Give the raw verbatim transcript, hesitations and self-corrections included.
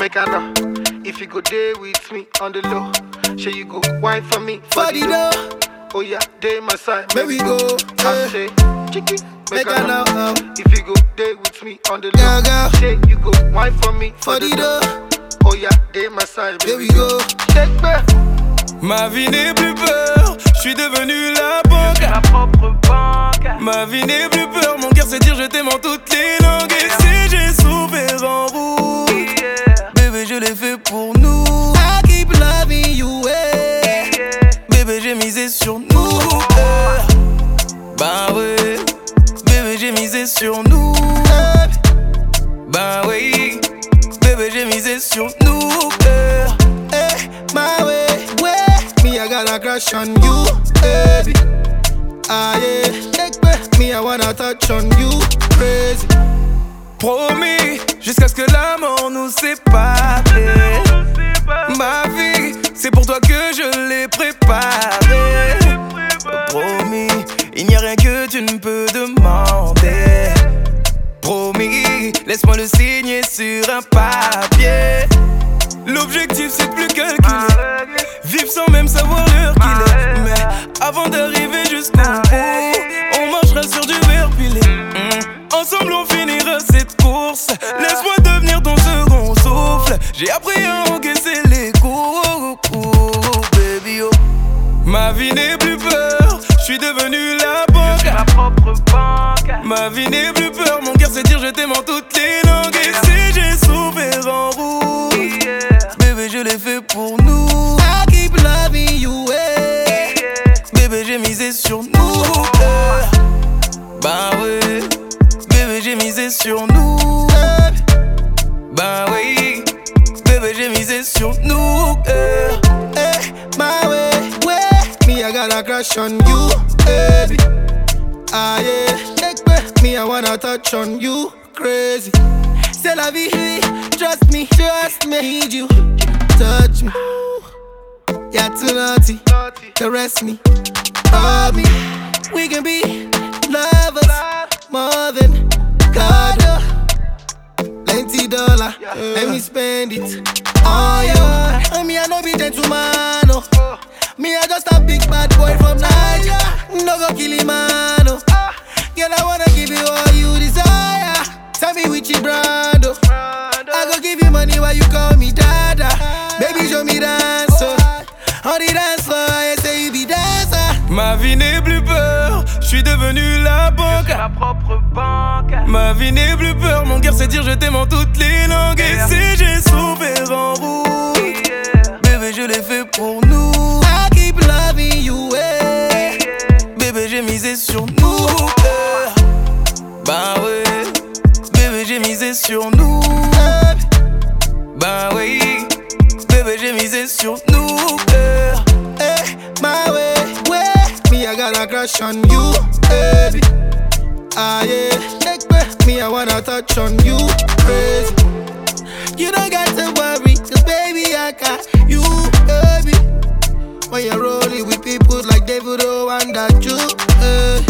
make I know if you go there with me on the low. Say you go wine for me For the dough, oh yeah, day my side. make we go. I eh. say, chicky, make, Make I I know know, if you go there with me on the Girl, low. girl. Say you go wine for me For the dough, oh yeah, day my side. here we go. Shake back. Ma vie n'est plus peur, je suis devenu la banque. Ma propre banque. Ma vie n'est plus peur, mon cœur sait dire je t'aime en toutes les langues. Et si j'ai souffert en route, Yeah. bébé je l'ai fait pour nous. I keep loving you, eh. Yeah. Bébé j'ai misé sur nous. euh. Bah ouais, bébé j'ai misé sur nous. Bah oui, bébé j'ai misé sur nous. euh. Eh, my way, way. Me, I got a crush on you, baby. Ah yeah, take back. Me, I wanna touch on you, crazy. Promis, jusqu'à ce que la mort nous sépare. Ma vie, c'est pour toi que je l'ai préparée. Promis, il n'y a rien que tu ne peux demander. Promis, laisse-moi le signer sur un papier. L'objectif c'est de plus calculer, vivre sans même savoir l'heure qu'il est. Mais avant d'arriver jusqu'au bout, on marchera sur du verre pilé. Mm. Ensemble on finira cette course. Laisse-moi devenir ton second souffle. J'ai appris à encaisser les coups, baby oh. Ma vie n'est plus peur, je suis devenu la banque. Ma propre banque. Ma vie n'est plus peur, mon cœur sait dire je t'aime en toutes les langues. Et si j'ai souffert en route, Yeah. bébé je l'ai fait pour nous. I keep loving you, eh. Yeah. Bébé j'ai misé sur nous. euh. Bah ouais, bébé j'ai misé sur nous. Bah oui, bébé j'ai misé sur nous. euh. Eh, my way, way. Me, I got a crush on you, baby. Ah yeah, take back. Me, I wanna touch on you, crazy. C'est la vie, trust me, trust me. Need you, touch me. You're too naughty, caress me, love me. We can be lovers, more than God. Plenty dollar, let me spend it on you. And me, I no be gentleman, no. Me, I just a big bad boy from Nigeria. No go kill him, man, no. Girl, I wanna give you all you desire. Tell me which you brand, oh. I go give you money while you call me dada. Baby, show me dance, oh. On the dance floor, I say you be dancer. Ma vie n'est plus peur, je suis devenu la banque. Ma propre banque. Ma vie n'est plus peur, mon cœur sait dire je t'aime en toutes les langues. Et si j'ai souffert en route, Yeah. bébé je l'ai fait pour nous. I keep loving you, eh. Bébé j'ai misé sur nous. euh. Bah ouais, bébé j'ai misé sur nous. Bah oui, bébé j'ai misé sur nous. euh. Eh, my way, way. Me, I got a crush on you, baby. Ah yeah, take back. Me, I wanna touch on you, crazy. You don't got to worry, cause baby, I got you, baby. When you're rolling with people like David O and that you, eh.